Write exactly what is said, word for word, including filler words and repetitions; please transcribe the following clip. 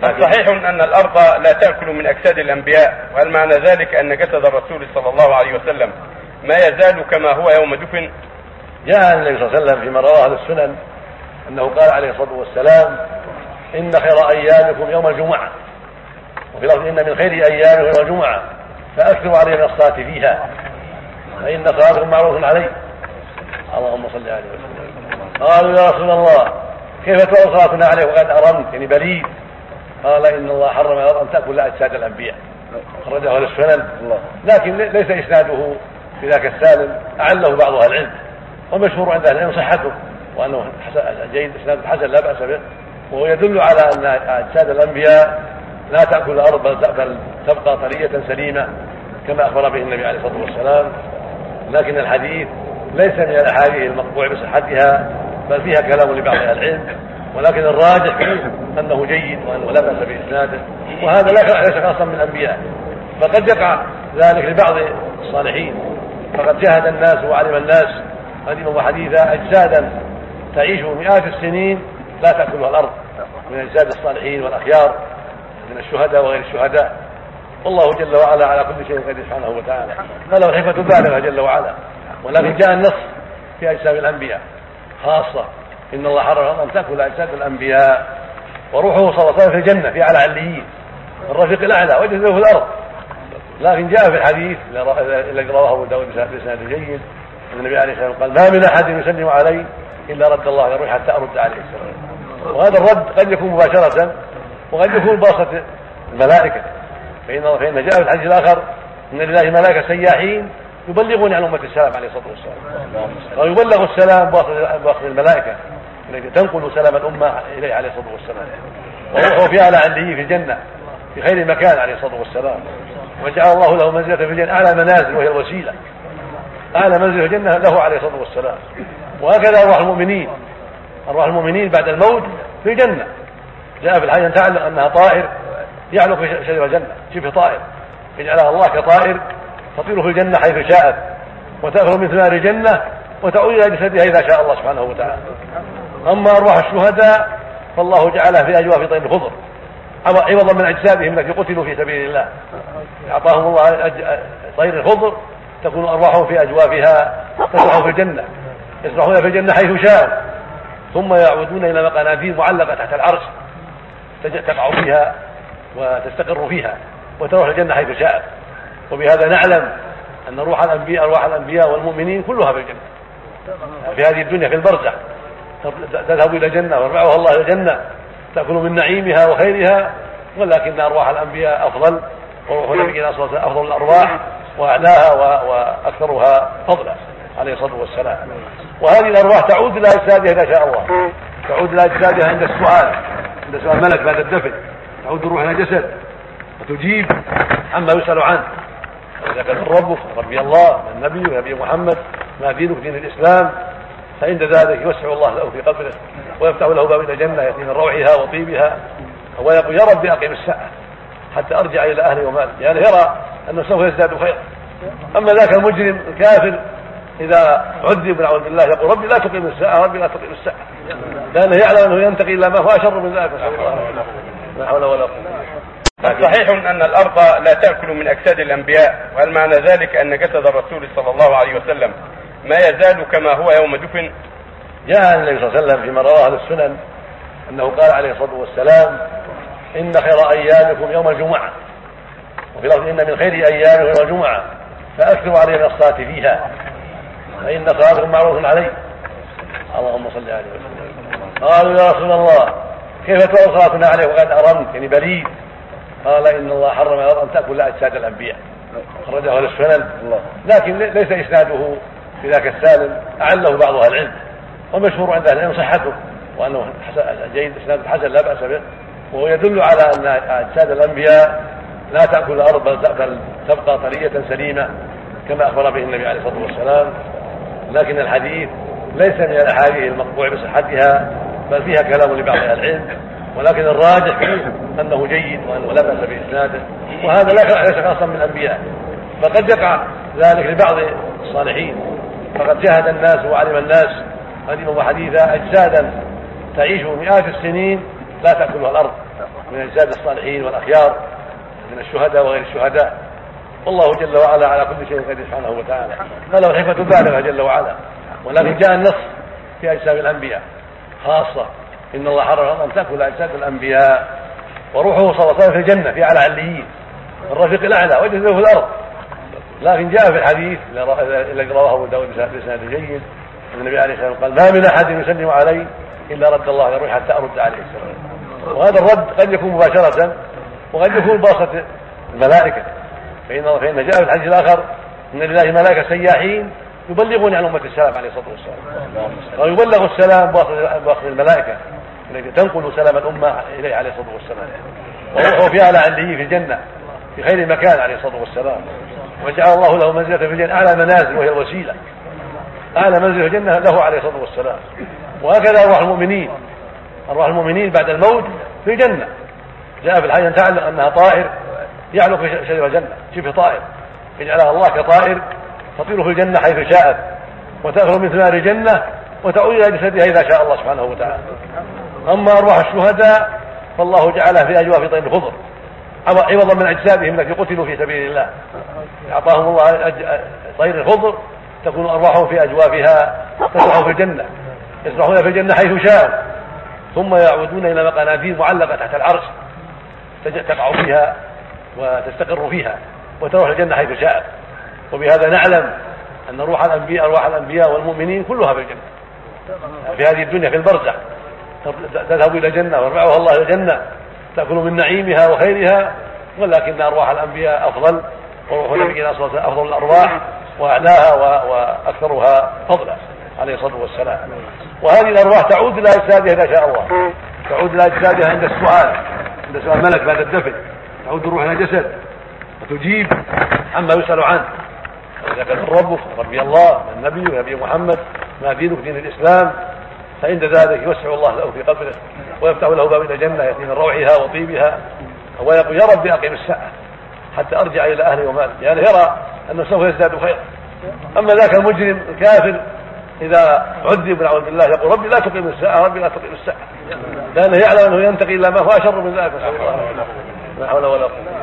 صحيح أن الأرض لا تأكل من أجساد الأنبياء، وهل معنى ذلك أن جسد الرسول صلى الله عليه وسلم ما يزال كما هو يوم دفن؟ جاء النبي صلى الله عليه وسلم فيما رواه أهل السنن أنه قال عليه الصلاة والسلام: إن خير أيامكم يوم الجمعة، وفي لفظ: إن من خير أيامكم يوم الجمعة فأكثروا علي من الصلاة فيها فإن صلاتكم معروف علي. اللهم صل عليه وسلم. قالوا: يا رسول الله كيف تؤول صلاتنا عليه وقد أرمت يعني بريد؟ قال: إن الله حرم الأرض أن تأكل أجساد الأنبياء. خرجه أهل السنن، لكن ليس إسناده في ذاك السالم، أعله بعض أهل العلم، ومشهور عند أهل العلم صحته وأنه جيد إسناد حسن لا بأس به، وهو يدل على أن أجساد الأنبياء لا تأكل الأرض بل تبقى طرية سليمة كما أخبر به النبي عليه الصلاة والسلام. لكن الحديث ليس من الأحاديث المقطوع بصحتها، بل فيها كلام لبعض أهل العلم، ولكن الراجح أنه جيد وأنه لا بأس بإسناده، وهذا ليس خاصا من الأنبياء، فقد يقع ذلك لبعض الصالحين. فقد شاهد الناس وعلم الناس قديما وحديثا أجسادا تعيش مئات السنين لا تأكلها الأرض من أجساد الصالحين والأخيار من الشهداء وغير الشهداء. والله جل وعلا على كل شيء قدير سبحانه وتعالى، فله الحكمة البالغة جل وعلا. ولكن جاء النص في أجسام الأنبياء خاصة: إن الله حرم أن تأكل أجساد الأنبياء، وروحه صلى الله عليه وسلم في الجنة في أعلى عليين الرفيق الأعلى، وجسده في الأرض. لكن جاء في الحديث الذي رواه أبو داود بإسناد جيد أن النبي عليه الصلاة والسلام قال: ما من أحد يسلم علي إلا رد الله يروح حتى أرد عليه السلام. وهذا الرد قد يكون مباشرة وقد يكون بواسطة الملائكة، فإن فإن جاء في الحديث الآخر إن لله ملائكة سياحين يبلغون عن أمة السلام عليه الصلاة والسلام، ويبلغ السلام بواسطة الملائكة التي تنقل سلام الأمة إليه عليه الصلاة والسلام، وهو في أعلى عليه في الجنة في خير مكان عليه الصلاة والسلام. وجعل الله له منزلة في الجنة أعلى منازل وهي الوسيلة، أعلى منزل في الجنة له عليه الصلاة والسلام. وهكذا أرواح المؤمنين، أرواح المؤمنين بعد الموت في الجنة. جاء في الحديث أن تعلم أنها طائر يعلق في شجر الجنة، شبه طائر يجعلها الله كطائر تطير في الجنة حيث شاءت، وتأكل من ثمار الجنة وتعود إلى جسدها إذا شاء الله سبحانه وتعالى. أما أرواح الشهداء فالله جعلها في أجواف طير الخضر عوضا من أجسادهم التي قتلوا في سبيل الله، أعطاهم الله طير الخضر تكون أرواحهم في أجوافها تسرح في الجنة، يسرحون في الجنة حيث شاء، ثم يعودون إلى قناديل معلقة تحت العرش تقع فيها وتستقر فيها وتروح الجنة حيث شاءت. وبهذا نعلم أن روح الأنبياء أرواح الأنبياء والمؤمنين كلها في الجنة في هذه الدنيا في البرزخ، تذهب إلى الجنة ويرفعها الله إلى الجنة تأكل من نعيمها وخيرها، ولكن أرواح الأنبياء أفضل، وروح نبينا صلى الله عليه وسلم أفضل الأرواح وأعلاها وأكثرها فضلا عليه الصلاة والسلام. وهذه الأرواح تعود إلى أجسادها إذا شاء الله، تعود إلى أجسادها عند السؤال، عند سؤال الملك بعد الدفن تعود الروح إلى جسد وتجيب عما يسأل عنه. إذا كان ربك ربي الله من نبي ونبي محمد ما دينك دين الإسلام، فعند ذلك يوسع الله له في قبره ويفتح له باب إلى الجنة يأتي من روعها وطيبها، ويقول: يا ربي أقم الساعة حتى أرجع إلى أهلي ومالي، يعني يرى أنه سوف يزداد خيرا. أما ذاك المجرم الكافر إذا عذب نعوذ بالله يقول: ربي لا تقيم الساعة، ربي لا تقيم الساعة، لأنه يعلم أنه ينتقي إلى ما هو أشر من ذلك. نسأل الله لا حول ولا قوة. صحيح أن الأرض لا تأكل من أجساد الأنبياء، وهل معنى ذلك أن جسد الرسول صلى الله عليه وسلم ما يزال كما هو يوم دفن؟ جاء النبي صلى الله عليه وسلم فيما رواه أهل السنن أنه قال عليه الصلاة والسلام: إن خير أيامكم يوم الجمعة، وفي لفظ: إن من خير أيامكم يوم الجمعة فأكثروا علي من الصلاة فيها فإن صلاتكم معروف علي. اللهم صل عليه وسلم. قالوا: يا رسول الله كيف تؤول صلاتنا عليه وقد أرمت يعني بريد؟ قال: إن الله حرم الأرض أن تأكل أجساد الأنبياء. خرجه أهل السنن، لكن ليس إسناده في ذاك السالم، أعله بعض أهل العلم، ومشهور عند أهل العلم صحته وأنه جيد إسناد حسن لا بأس به، وهو يدل على أن أجساد الأنبياء لا تأكل الأرض بل تبقى طرية سليمة كما أخبر به النبي عليه الصلاة والسلام. لكن الحديث ليس من الأحاديث المقطوع بصحتها، بل فيها كلام لبعض أهل العلم، ولكن الراجح أنه جيد وأنه لا بأس بإسناده، وهذا ليس خاصا من الأنبياء، فقد يقع ذلك لبعض الصالحين. فقد شاهد الناس وعلم الناس قديما وحديثا أجسادا تعيش مئات السنين لا تأكلها الأرض من أجساد الصالحين والأخيار من الشهداء وغير الشهداء. والله جل وعلا على كل شيء قدير سبحانه وتعالى، هذا الحكمة البالغة جل وعلا. ولكن جاء النص في أجسام الأنبياء خاصة، إن الله حرم أن تأكل أجساد الأنبياء، وروحه صلى الله عليه وسلم في الجنة في أعلى عليين الرفيق الأعلى وجسده في الأرض. لكن جاء في الحديث الذي رواه أبو داود بإسناد جيد أن النبي عليه الصلاة والسلام قال: ما من أحد يسلم علي إلا رد الله يروح حتى أرد عليه السلام. وهذا الرد قد يكون مباشرة وقد يكون بواسطة الملائكة، فإن فإن جاء في الحديث الآخر إن لله ملائكة سياحين يبلغون عن أمة السلام عليه الصلاة والسلام، ويبلغ السلام بواسطة الملائكة التي تنقل سلام الأمة إليه عليه الصلاة والسلام. وهو في أعلى عليه في الجنة في خير مكان عليه الصلاة والسلام، وجعل الله له منزلة في الجنة أعلى منازل وهي الوسيلة، أعلى منزل في الجنة له عليه الصلاة والسلام. وهكذا أرواح المؤمنين، أرواح المؤمنين بعد الموت في الجنة. جاء في الحديث أن تعلم أنها طائر يعلق في شجر الجنة، شبه طائر يجعلها الله كطائر تطير في الجنة حيث شاءت، وتأكل من ثمار الجنة وتعود إلى جسدها إذا شاء الله سبحانه وتعالى. أما أرواح الشهداء فالله جعلها في أجواف طير الخضر عوضا من أجسادهم التي قتلوا في سبيل الله، أعطاهم الله طير الخضر تكون أرواحهم في أجوافها تسرح في الجنة، يسرحون في الجنة حيث شاءوا، ثم يعودون إلى مقاناتين معلقة تحت العرش تقع فيها وتستقر فيها وتروح الجنة حيث شاءت. وبهذا نعلم أن روح الأنبياء أرواح الأنبياء والمؤمنين كلها في الجنة في هذه الدنيا في البرزخ، تذهب إلى الجنة ويرفعها الله إلى الجنة تأكل من نعيمها وخيرها، ولكن أرواح الأنبياء أفضل، وروح نبينا صلى الله عليه وسلم أفضل الأرواح وأعلاها وأكثرها فضلا عليه الصلاة والسلام. وهذه الأرواح تعود إلى أجسادها إذا شاء الله، تعود إلى أجسادها عند السؤال، عند سؤال الملك بعد الدفن تعود الروح إلى جسد وتجيب عما يسأل عنه. إذا كان ربك ربي الله من نبي ونبي محمد ما دينك دين الإسلام، فعند ذلك يوسع الله له في قبره ويفتح له باب إلى الجنة يأتي من روعها وطيبها، ويقول: يا ربي أقم الساعة حتى أرجع إلى أهلي ومالي، يعني يرى أنه سوف يزداد خيرا. أما ذاك المجرم الكافر إذا عذب نعوذ بالله يقول: ربي لا تقيم الساعة، ربي لا تقيم الساعة، لأنه يعلم أنه ينتقي إلى ما هو أشر من ذلك. لا حول ولا قوة.